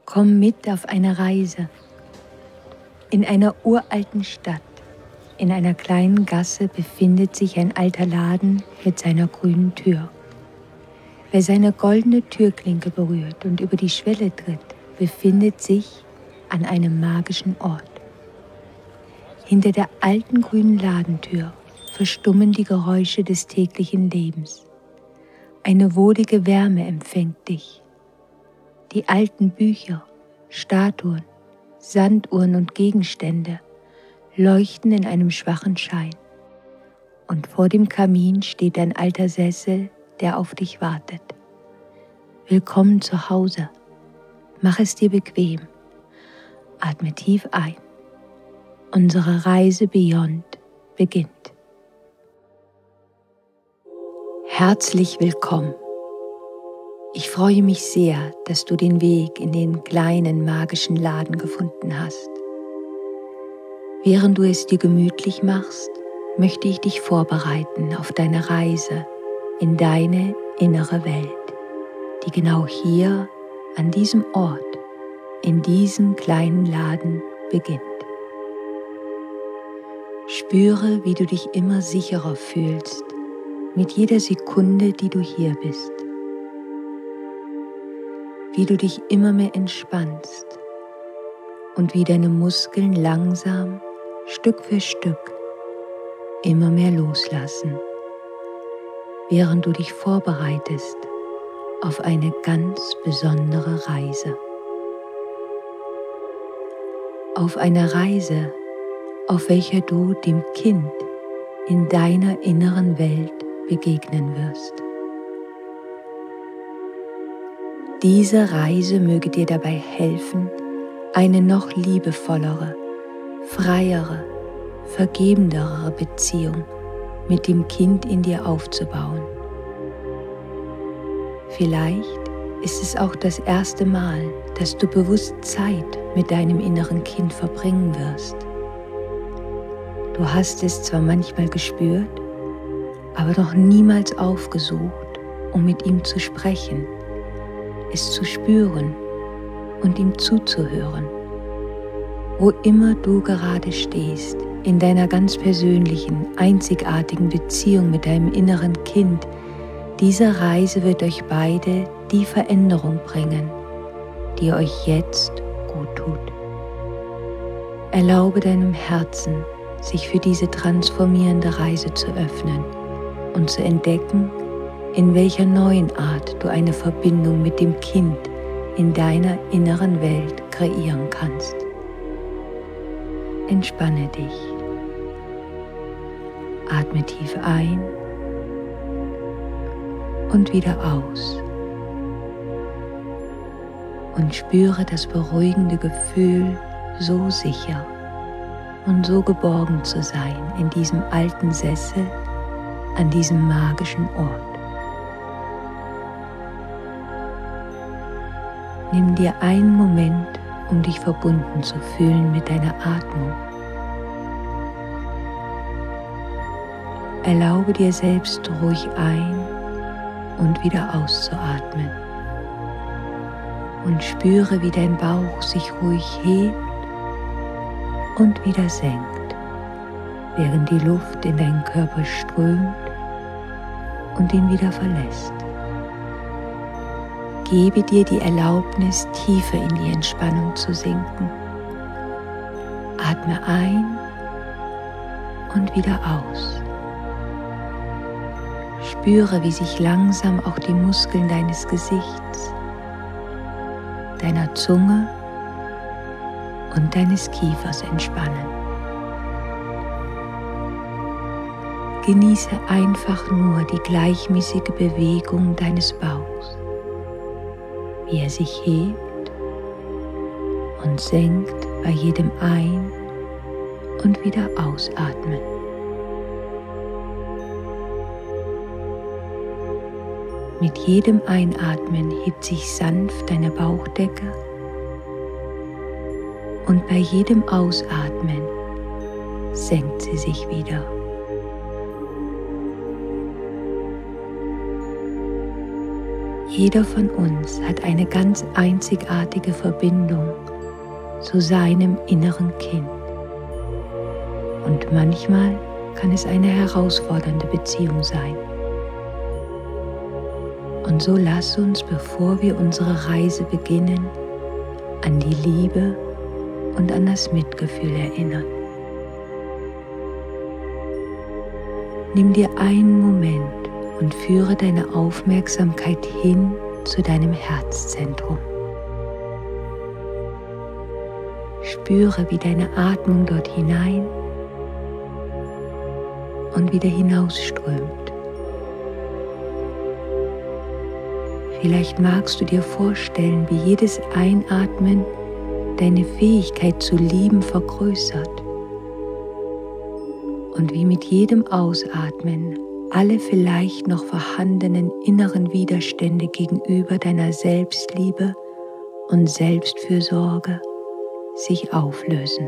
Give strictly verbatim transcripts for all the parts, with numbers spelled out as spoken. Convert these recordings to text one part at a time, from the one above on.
Komm mit auf eine Reise. In einer uralten Stadt, in einer kleinen Gasse befindet sich ein alter Laden mit seiner grünen Tür. Wer seine goldene Türklinke berührt und über die Schwelle tritt, befindet sich an einem magischen Ort. Hinter der alten grünen Ladentür verstummen die Geräusche des täglichen Lebens. Eine wohlige Wärme empfängt dich. Die alten Bücher, Statuen, Sanduhren und Gegenstände leuchten in einem schwachen Schein. Und vor dem Kamin steht ein alter Sessel, der auf dich wartet. Willkommen zu Hause. Mach es dir bequem. Atme tief ein. Unsere Reise Beyond beginnt. Herzlich willkommen. Ich freue mich sehr, dass du den Weg in den kleinen magischen Laden gefunden hast. Während du es dir gemütlich machst, möchte ich dich vorbereiten auf deine Reise in deine innere Welt, die genau hier, an diesem Ort, in diesem kleinen Laden beginnt. Spüre, wie du dich immer sicherer fühlst, mit jeder Sekunde, die du hier bist. Wie du dich immer mehr entspannst und wie deine Muskeln langsam, Stück für Stück, immer mehr loslassen, während du dich vorbereitest auf eine ganz besondere Reise. Auf eine Reise, auf welcher du dem Kind in deiner inneren Welt begegnen wirst. Diese Reise möge dir dabei helfen, eine noch liebevollere, freiere, vergebendere Beziehung mit dem Kind in dir aufzubauen. Vielleicht ist es auch das erste Mal, dass du bewusst Zeit mit deinem inneren Kind verbringen wirst. Du hast es zwar manchmal gespürt, aber noch niemals aufgesucht, um mit ihm zu sprechen, es zu spüren und ihm zuzuhören. Wo immer du gerade stehst, in deiner ganz persönlichen, einzigartigen Beziehung mit deinem inneren Kind, diese Reise wird euch beide die Veränderung bringen, die euch jetzt gut tut. Erlaube deinem Herzen, sich für diese transformierende Reise zu öffnen und zu entdecken, in welcher neuen Art du eine Verbindung mit dem Kind in deiner inneren Welt kreieren kannst. Entspanne dich. Atme tief ein und wieder aus. Und spüre das beruhigende Gefühl, so sicher und so geborgen zu sein in diesem alten Sessel an diesem magischen Ort. Nimm dir einen Moment, um dich verbunden zu fühlen mit deiner Atmung. Erlaube dir selbst ruhig ein- und wieder auszuatmen. Und spüre, wie dein Bauch sich ruhig hebt und wieder senkt, während die Luft in deinen Körper strömt und ihn wieder verlässt. Gebe dir die Erlaubnis, tiefer in die Entspannung zu sinken. Atme ein und wieder aus. Spüre, wie sich langsam auch die Muskeln deines Gesichts, deiner Zunge und deines Kiefers entspannen. Genieße einfach nur die gleichmäßige Bewegung deines Bauchs, wie er sich hebt und senkt bei jedem Ein- und wieder Ausatmen. Mit jedem Einatmen hebt sich sanft deine Bauchdecke und bei jedem Ausatmen senkt sie sich wieder. Jeder von uns hat eine ganz einzigartige Verbindung zu seinem inneren Kind. Und manchmal kann es eine herausfordernde Beziehung sein. Und so lass uns, bevor wir unsere Reise beginnen, an die Liebe und an das Mitgefühl erinnern. Nimm dir einen Moment und führe deine Aufmerksamkeit hin zu deinem Herzzentrum. Spüre, wie deine Atmung dort hinein und wieder hinausströmt. Vielleicht magst du dir vorstellen, wie jedes Einatmen deine Fähigkeit zu lieben vergrößert und wie mit jedem Ausatmen alle vielleicht noch vorhandenen inneren Widerstände gegenüber deiner Selbstliebe und Selbstfürsorge sich auflösen.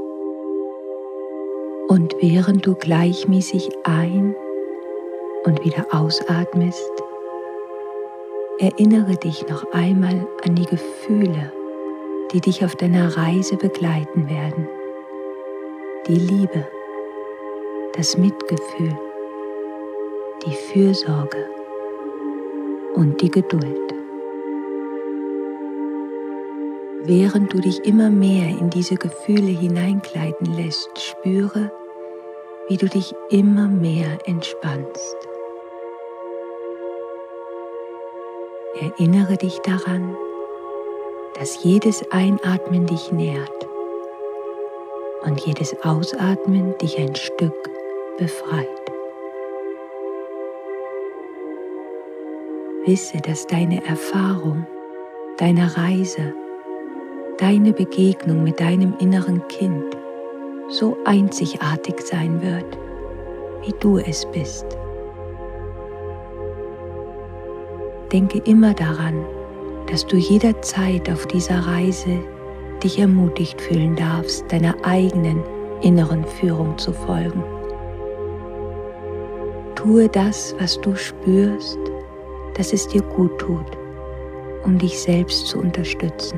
Und während du gleichmäßig ein- und wieder ausatmest, erinnere dich noch einmal an die Gefühle, die dich auf deiner Reise begleiten werden. Die Liebe, das Mitgefühl, die Fürsorge und die Geduld. Während du dich immer mehr in diese Gefühle hineinkleiden lässt, spüre, wie du dich immer mehr entspannst. Erinnere dich daran, dass jedes Einatmen dich nährt und jedes Ausatmen dich ein Stück befreit. Wisse, dass deine Erfahrung, deine Reise, deine Begegnung mit deinem inneren Kind so einzigartig sein wird, wie du es bist. Denke immer daran, dass du jederzeit auf dieser Reise dich ermutigt fühlen darfst, deiner eigenen inneren Führung zu folgen. Tue das, was du spürst, dass es dir gut tut, um dich selbst zu unterstützen.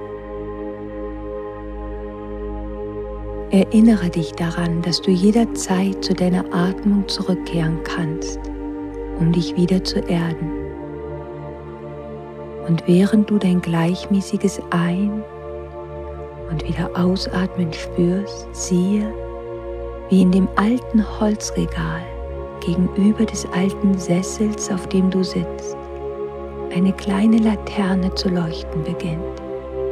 Erinnere dich daran, dass du jederzeit zu deiner Atmung zurückkehren kannst, um dich wieder zu erden. Und während du dein gleichmäßiges Ein- und wieder Ausatmen spürst, siehe, wie in dem alten Holzregal gegenüber des alten Sessels, auf dem du sitzt, eine kleine Laterne zu leuchten beginnt.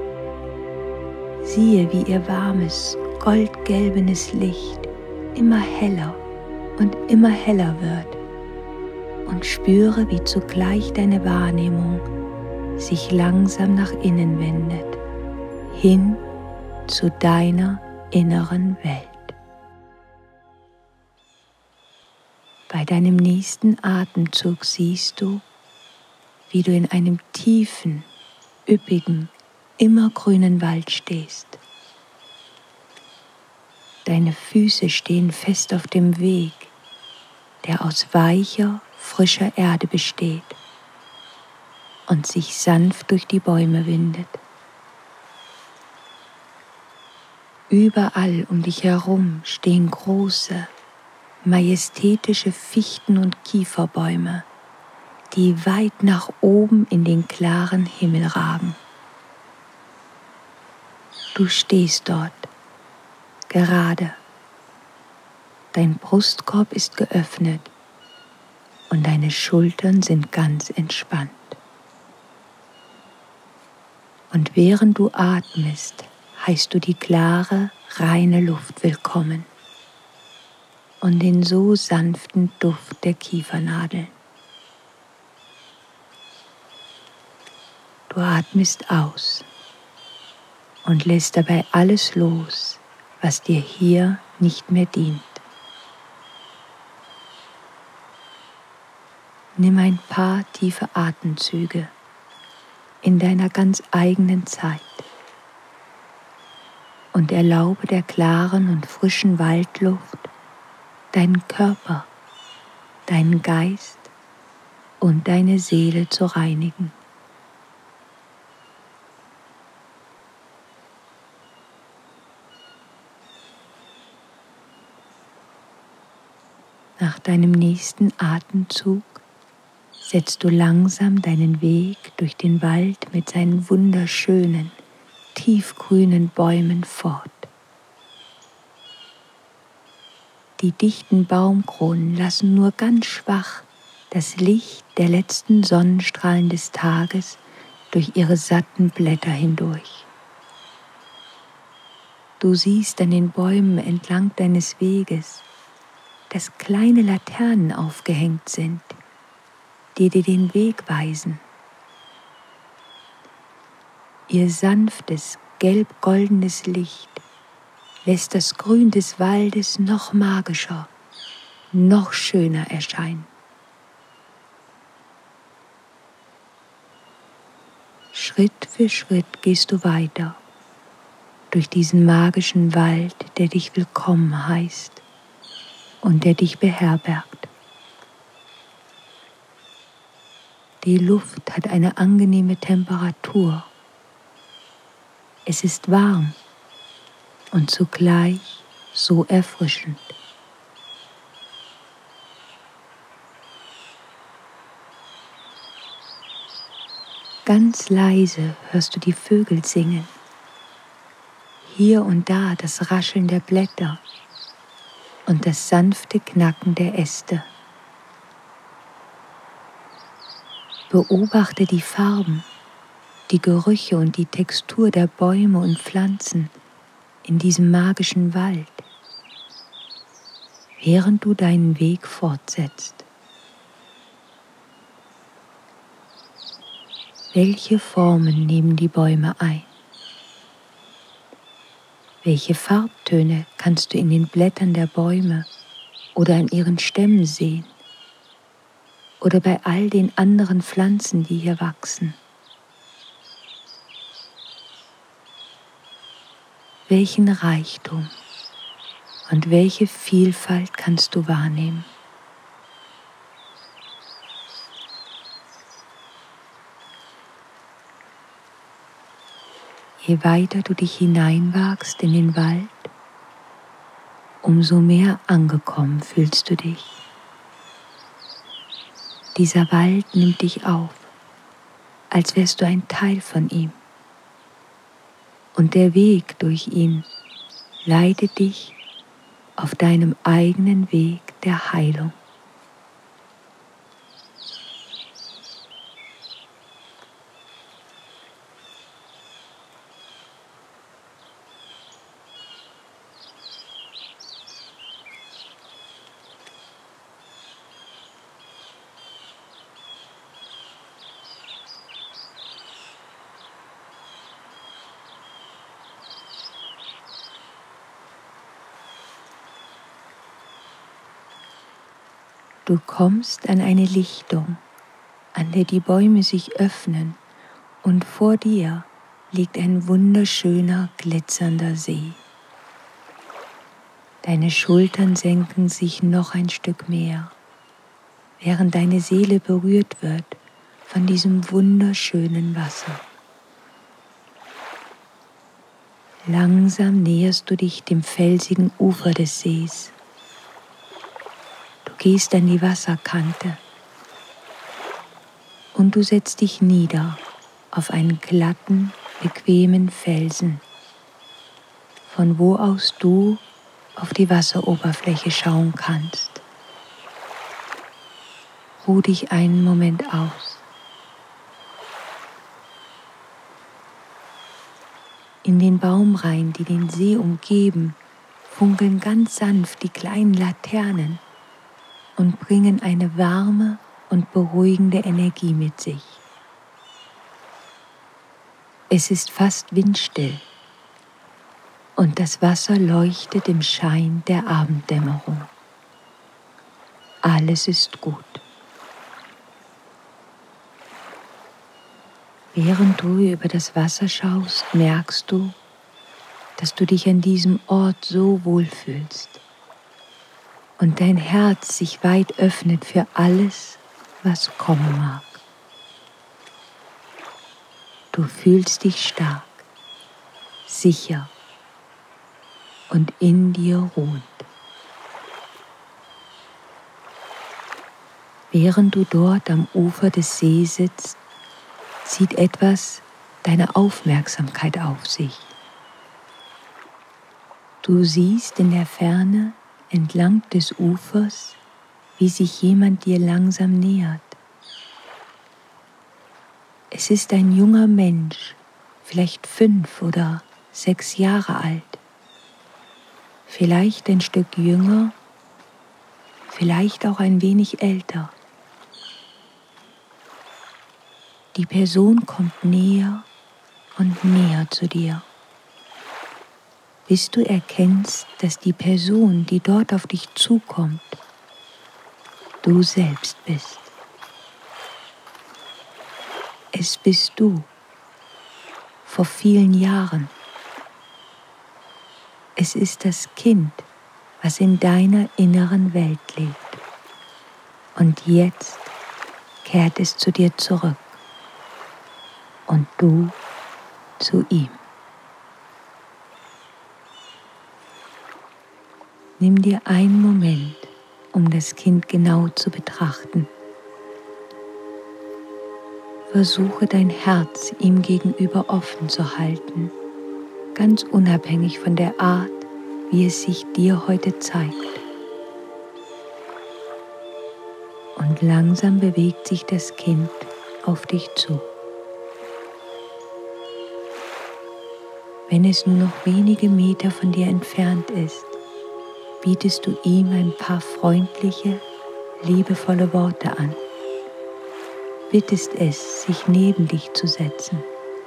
Siehe, wie ihr warmes, goldgelbenes Licht immer heller und immer heller wird und spüre, wie zugleich deine Wahrnehmung sich langsam nach innen wendet, hin zu deiner inneren Welt. Bei deinem nächsten Atemzug siehst du, wie du in einem tiefen, üppigen, immergrünen Wald stehst. Deine Füße stehen fest auf dem Weg, der aus weicher, frischer Erde besteht und sich sanft durch die Bäume windet. Überall um dich herum stehen große, majestätische Fichten- und Kieferbäume, die weit nach oben in den klaren Himmel ragen. Du stehst dort, gerade. Dein Brustkorb ist geöffnet und deine Schultern sind ganz entspannt. Und während du atmest, heißt du die klare, reine Luft willkommen und den so sanften Duft der Kiefernadeln. Du atmest aus und lässt dabei alles los, was dir hier nicht mehr dient. Nimm ein paar tiefe Atemzüge in deiner ganz eigenen Zeit und erlaube der klaren und frischen Waldluft deinen Körper, deinen Geist und deine Seele zu reinigen. Nach deinem nächsten Atemzug setzt du langsam deinen Weg durch den Wald mit seinen wunderschönen, tiefgrünen Bäumen fort. Die dichten Baumkronen lassen nur ganz schwach das Licht der letzten Sonnenstrahlen des Tages durch ihre satten Blätter hindurch. Du siehst an den Bäumen entlang deines Weges, dass kleine Laternen aufgehängt sind, die dir den Weg weisen. Ihr sanftes, gelb-goldenes Licht lässt das Grün des Waldes noch magischer, noch schöner erscheinen. Schritt für Schritt gehst du weiter durch diesen magischen Wald, der dich willkommen heißt und der dich beherbergt. Die Luft hat eine angenehme Temperatur. Es ist warm und zugleich so erfrischend. Ganz leise hörst du die Vögel singen. Hier und da das Rascheln der Blätter und das sanfte Knacken der Äste. Beobachte die Farben, die Gerüche und die Textur der Bäume und Pflanzen in diesem magischen Wald, während du deinen Weg fortsetzt. Welche Formen nehmen die Bäume ein? Welche Farbtöne kannst du in den Blättern der Bäume oder an ihren Stämmen sehen? Oder bei all den anderen Pflanzen, die hier wachsen? Welchen Reichtum und welche Vielfalt kannst du wahrnehmen? Je weiter du dich hineinwagst in den Wald, umso mehr angekommen fühlst du dich. Dieser Wald nimmt dich auf, als wärst du ein Teil von ihm. Und der Weg durch ihn leitet dich auf deinem eigenen Weg der Heilung. Du kommst an eine Lichtung, an der die Bäume sich öffnen, und vor dir liegt ein wunderschöner, glitzernder See. Deine Schultern senken sich noch ein Stück mehr, während deine Seele berührt wird von diesem wunderschönen Wasser. Langsam näherst du dich dem felsigen Ufer des Sees. Du gehst an die Wasserkante und du setzt dich nieder auf einen glatten, bequemen Felsen, von wo aus du auf die Wasseroberfläche schauen kannst. Ruh dich einen Moment aus. In den Baumreihen, die den See umgeben, funkeln ganz sanft die kleinen Laternen und bringen eine warme und beruhigende Energie mit sich. Es ist fast windstill und das Wasser leuchtet im Schein der Abenddämmerung. Alles ist gut. Während du über das Wasser schaust, merkst du, dass du dich an diesem Ort so wohlfühlst und dein Herz sich weit öffnet für alles, was kommen mag. Du fühlst dich stark, sicher und in dir ruhend. Während du dort am Ufer des Sees sitzt, zieht etwas deine Aufmerksamkeit auf sich. Du siehst in der Ferne entlang des Ufers, wie sich jemand dir langsam nähert. Es ist ein junger Mensch, vielleicht fünf oder sechs Jahre alt, vielleicht ein Stück jünger, vielleicht auch ein wenig älter. Die Person kommt näher und näher zu dir, bis du erkennst, dass die Person, die dort auf dich zukommt, du selbst bist. Es bist du, vor vielen Jahren. Es ist das Kind, was in deiner inneren Welt lebt. Und jetzt kehrt es zu dir zurück und du zu ihm. Nimm dir einen Moment, um das Kind genau zu betrachten. Versuche dein Herz ihm gegenüber offen zu halten, ganz unabhängig von der Art, wie es sich dir heute zeigt. Und langsam bewegt sich das Kind auf dich zu. Wenn es nur noch wenige Meter von dir entfernt ist, bietest du ihm ein paar freundliche, liebevolle Worte an. Bittest es, sich neben dich zu setzen.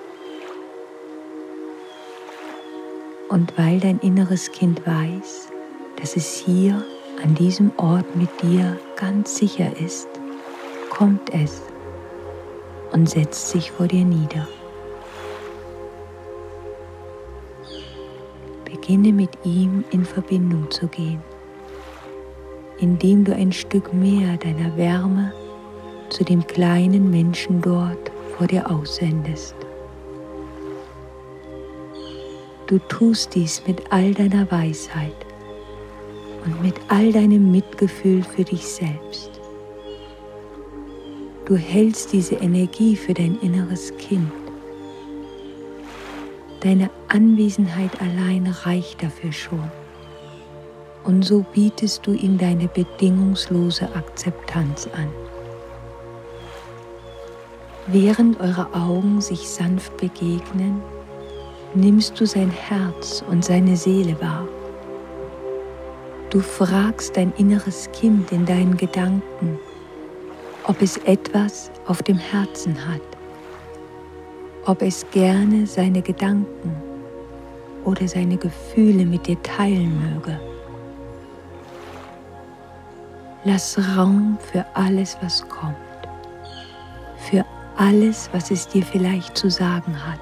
Und weil dein inneres Kind weiß, dass es hier an diesem Ort mit dir ganz sicher ist, kommt es und setzt sich vor dir nieder. Beginne mit ihm in Verbindung zu gehen, indem du ein Stück mehr deiner Wärme zu dem kleinen Menschen dort vor dir aussendest. Du tust dies mit all deiner Weisheit und mit all deinem Mitgefühl für dich selbst. Du hältst diese Energie für dein inneres Kind. Deine Anwesenheit allein reicht dafür schon. Und so bietest du ihm deine bedingungslose Akzeptanz an. Während eure Augen sich sanft begegnen, nimmst du sein Herz und seine Seele wahr. Du fragst dein inneres Kind in deinen Gedanken, ob es etwas auf dem Herzen hat, ob es gerne seine Gedanken oder seine Gefühle mit dir teilen möge. Lass Raum für alles, was kommt, für alles, was es dir vielleicht zu sagen hat.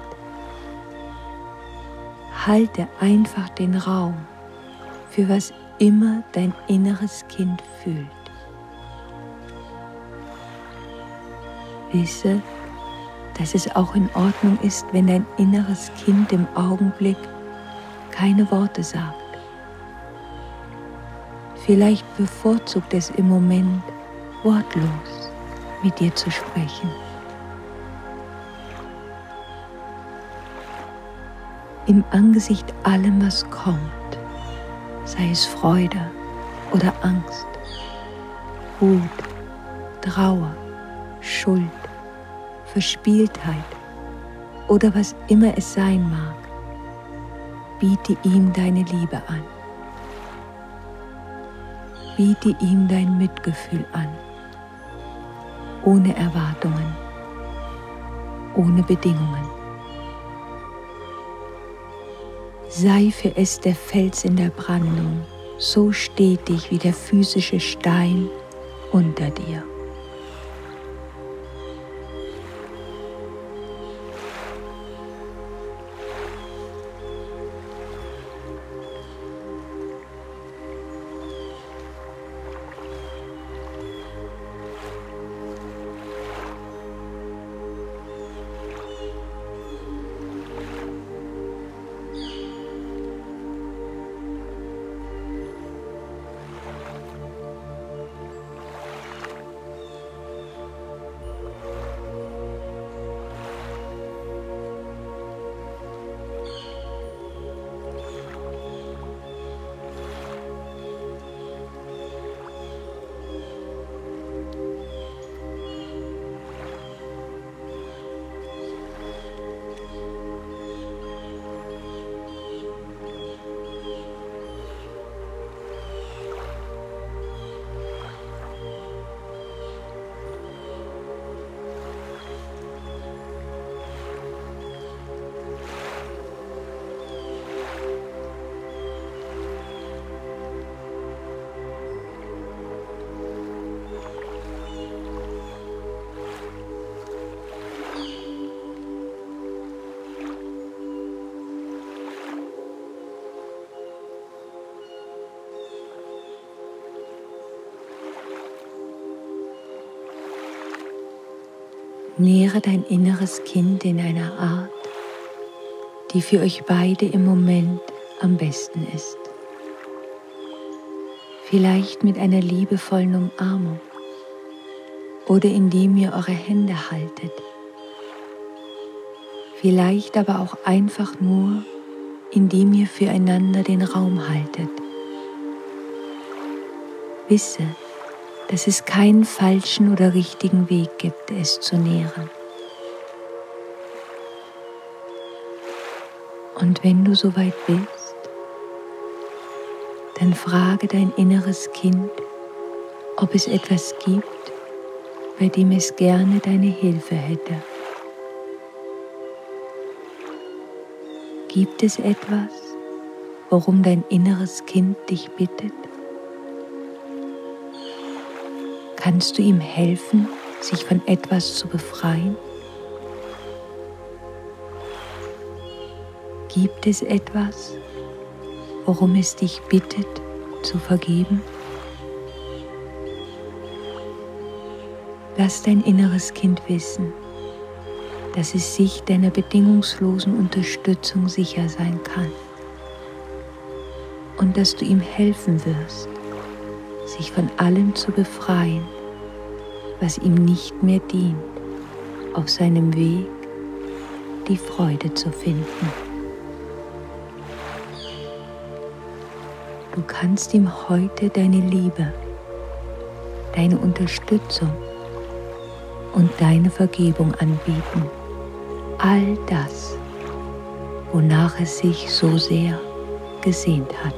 Halte einfach den Raum für was immer dein inneres Kind fühlt. Wisse, dass es auch in Ordnung ist, wenn dein inneres Kind im Augenblick keine Worte sagt. Vielleicht bevorzugt es im Moment, wortlos mit dir zu sprechen. Im Angesicht allem, was kommt, sei es Freude oder Angst, Wut, Trauer, Schuld, Verspieltheit oder was immer es sein mag, biete ihm deine Liebe an. Biete ihm dein Mitgefühl an, ohne Erwartungen, ohne Bedingungen. Sei für es der Fels in der Brandung, so stetig wie der physische Stein unter dir. Nähre dein inneres Kind in einer Art, die für euch beide im Moment am besten ist. Vielleicht mit einer liebevollen Umarmung oder indem ihr eure Hände haltet. Vielleicht aber auch einfach nur, indem ihr füreinander den Raum haltet. Wisse, dass es keinen falschen oder richtigen Weg gibt, es zu nähren. Und wenn du soweit bist, dann frage dein inneres Kind, ob es etwas gibt, bei dem es gerne deine Hilfe hätte. Gibt es etwas, worum dein inneres Kind dich bittet? Kannst du ihm helfen, sich von etwas zu befreien? Gibt es etwas, worum es dich bittet, zu vergeben? Lass dein inneres Kind wissen, dass es sich deiner bedingungslosen Unterstützung sicher sein kann und dass du ihm helfen wirst, sich von allem zu befreien, was ihm nicht mehr dient, auf seinem Weg die Freude zu finden. Du kannst ihm heute deine Liebe, deine Unterstützung und deine Vergebung anbieten. All das, wonach es sich so sehr gesehnt hat.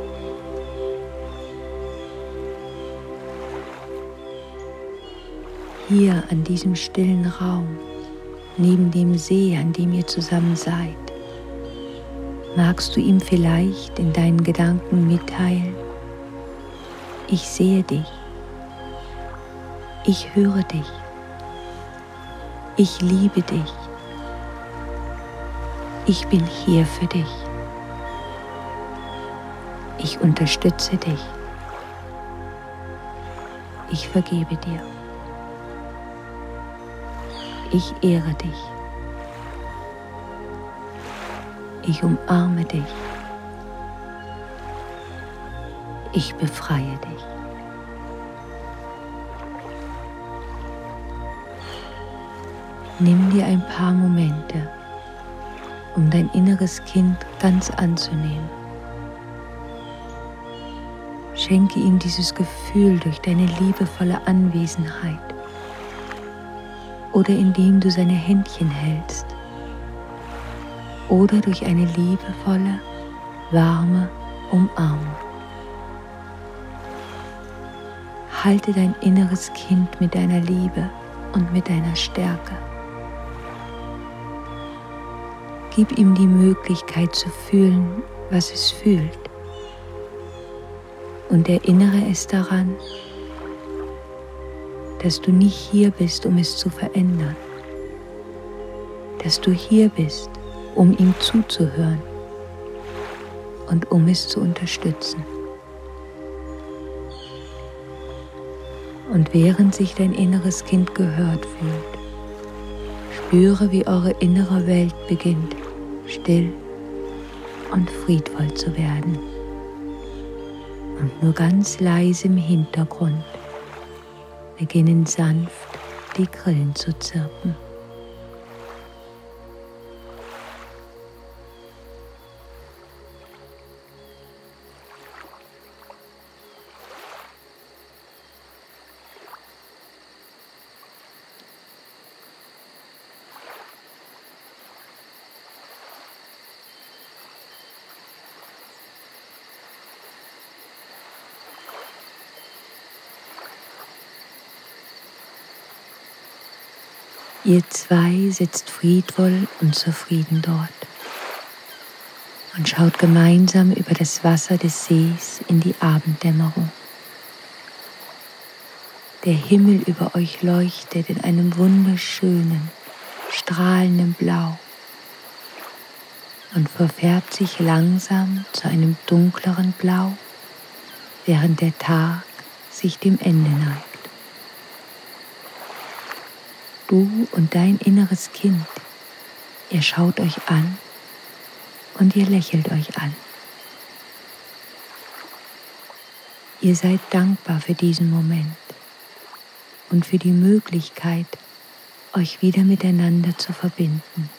Hier an diesem stillen Raum, neben dem See, an dem ihr zusammen seid, magst du ihm vielleicht in deinen Gedanken mitteilen: Ich sehe dich, ich höre dich, ich liebe dich, ich bin hier für dich, ich unterstütze dich, ich vergebe dir, ich ehre dich, ich umarme dich, ich befreie dich. Nimm dir ein paar Momente, um dein inneres Kind ganz anzunehmen. Schenke ihm dieses Gefühl durch deine liebevolle Anwesenheit oder indem du seine Händchen hältst oder durch eine liebevolle, warme Umarmung. Halte dein inneres Kind mit deiner Liebe und mit deiner Stärke. Gib ihm die Möglichkeit zu fühlen, was es fühlt, und erinnere es daran, dass du nicht hier bist, um es zu verändern, dass du hier bist, um ihm zuzuhören und um es zu unterstützen. Und während sich dein inneres Kind gehört fühlt, spüre, wie eure innere Welt beginnt, still und friedvoll zu werden. Und nur ganz leise im Hintergrund beginnen sanft die Grillen zu zirpen. Ihr zwei sitzt friedvoll und zufrieden dort und schaut gemeinsam über das Wasser des Sees in die Abenddämmerung. Der Himmel über euch leuchtet in einem wunderschönen, strahlenden Blau und verfärbt sich langsam zu einem dunkleren Blau, während der Tag sich dem Ende neigt. Du und dein inneres Kind, ihr schaut euch an und ihr lächelt euch an. Ihr seid dankbar für diesen Moment und für die Möglichkeit, euch wieder miteinander zu verbinden.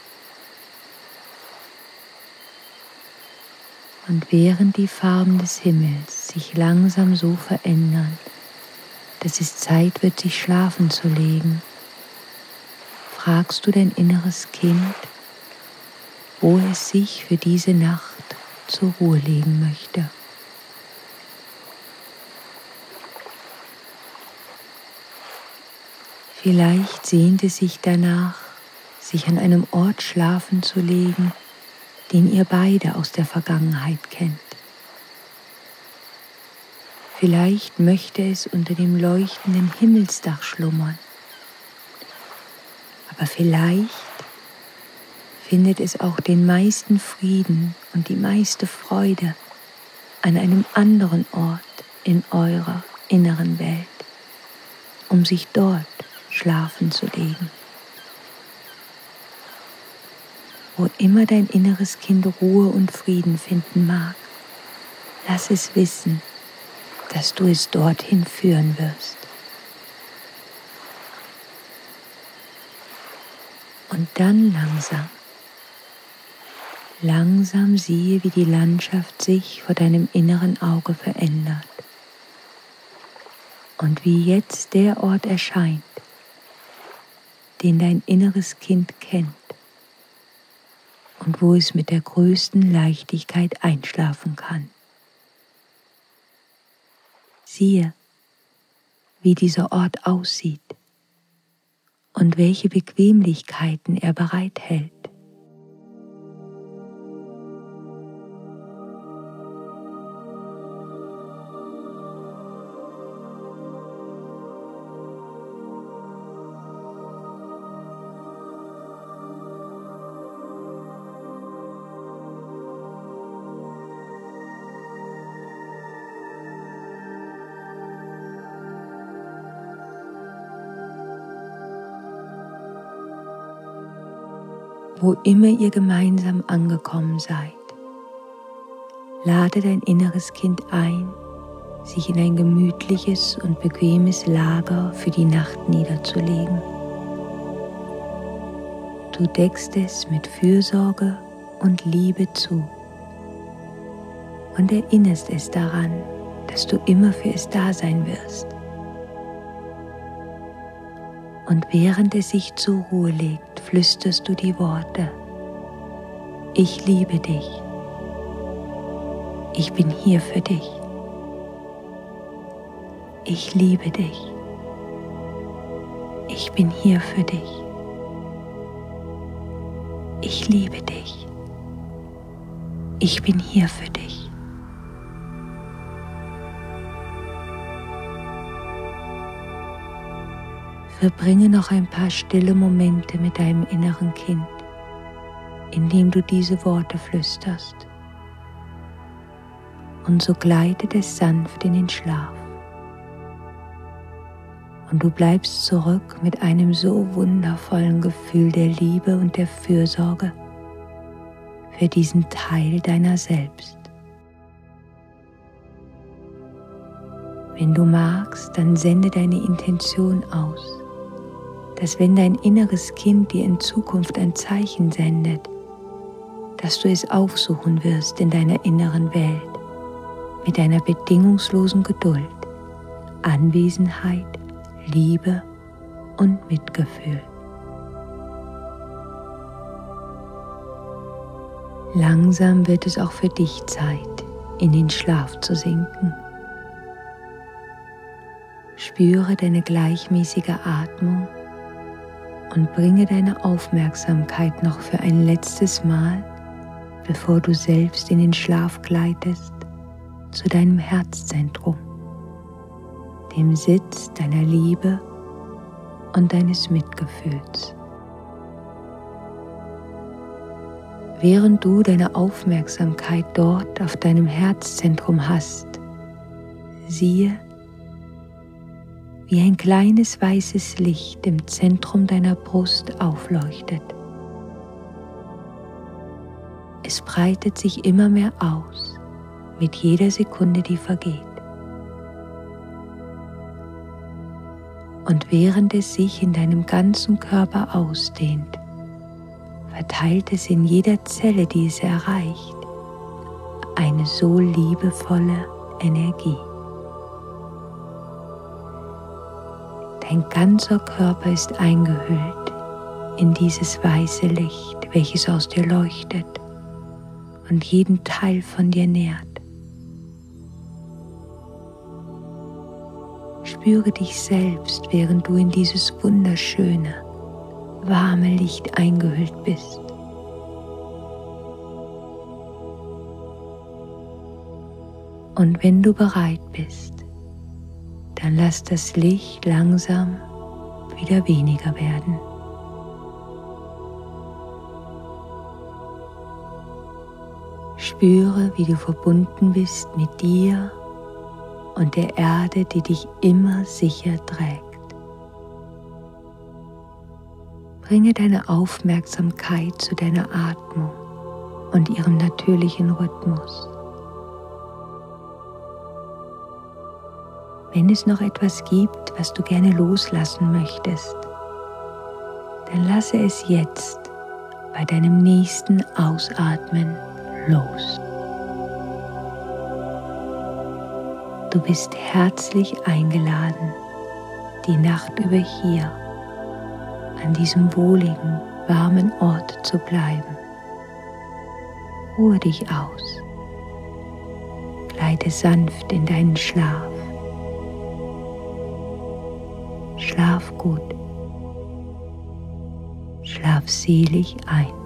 Und während die Farben des Himmels sich langsam so verändern, dass es Zeit wird, sich schlafen zu legen, fragst du dein inneres Kind, wo es sich für diese Nacht zur Ruhe legen möchte. Vielleicht sehnt es sich danach, sich an einem Ort schlafen zu legen, den ihr beide aus der Vergangenheit kennt. Vielleicht möchte es unter dem leuchtenden Himmelsdach schlummern. Aber vielleicht findet es auch den meisten Frieden und die meiste Freude an einem anderen Ort in eurer inneren Welt, um sich dort schlafen zu legen. Wo immer dein inneres Kind Ruhe und Frieden finden mag, lass es wissen, dass du es dorthin führen wirst. Und dann langsam, langsam siehe, wie die Landschaft sich vor deinem inneren Auge verändert und wie jetzt der Ort erscheint, den dein inneres Kind kennt und wo es mit der größten Leichtigkeit einschlafen kann. Siehe, wie dieser Ort aussieht und welche Bequemlichkeiten er bereithält. Wo immer ihr gemeinsam angekommen seid, lade dein inneres Kind ein, sich in ein gemütliches und bequemes Lager für die Nacht niederzulegen. Du deckst es mit Fürsorge und Liebe zu und erinnerst es daran, dass du immer für es da sein wirst. Und während es sich zur Ruhe legt, flüsterst du die Worte: Ich liebe dich. Ich bin hier für dich. Ich liebe dich. Ich bin hier für dich. Ich liebe dich. Ich bin hier für dich. Verbringe noch ein paar stille Momente mit deinem inneren Kind, indem du diese Worte flüsterst. Und so gleitet es sanft in den Schlaf. Und du bleibst zurück mit einem so wundervollen Gefühl der Liebe und der Fürsorge für diesen Teil deiner selbst. Wenn du magst, dann sende deine Intention aus, dass wenn dein inneres Kind dir in Zukunft ein Zeichen sendet, dass du es aufsuchen wirst in deiner inneren Welt mit einer bedingungslosen Geduld, Anwesenheit, Liebe und Mitgefühl. Langsam wird es auch für dich Zeit, in den Schlaf zu sinken. Spüre deine gleichmäßige Atmung und bringe deine Aufmerksamkeit noch für ein letztes Mal, bevor du selbst in den Schlaf gleitest, zu deinem Herzzentrum, dem Sitz deiner Liebe und deines Mitgefühls. Während du deine Aufmerksamkeit dort auf deinem Herzzentrum hast, siehe, wie ein kleines weißes Licht im Zentrum deiner Brust aufleuchtet. Es breitet sich immer mehr aus mit jeder Sekunde, die vergeht. Und während es sich in deinem ganzen Körper ausdehnt, verteilt es in jeder Zelle, die es erreicht, eine so liebevolle Energie. Dein ganzer Körper ist eingehüllt in dieses weiße Licht, welches aus dir leuchtet und jeden Teil von dir nährt. Spüre dich selbst, während du in dieses wunderschöne, warme Licht eingehüllt bist. Und wenn du bereit bist, dann lass das Licht langsam wieder weniger werden. Spüre, wie du verbunden bist mit dir und der Erde, die dich immer sicher trägt. Bringe deine Aufmerksamkeit zu deiner Atmung und ihrem natürlichen Rhythmus. Wenn es noch etwas gibt, was du gerne loslassen möchtest, dann lasse es jetzt bei deinem nächsten Ausatmen los. Du bist herzlich eingeladen, die Nacht über hier, an diesem wohligen, warmen Ort zu bleiben. Ruhe dich aus. Gleite sanft in deinen Schlaf. Schlaf gut. Schlaf selig ein.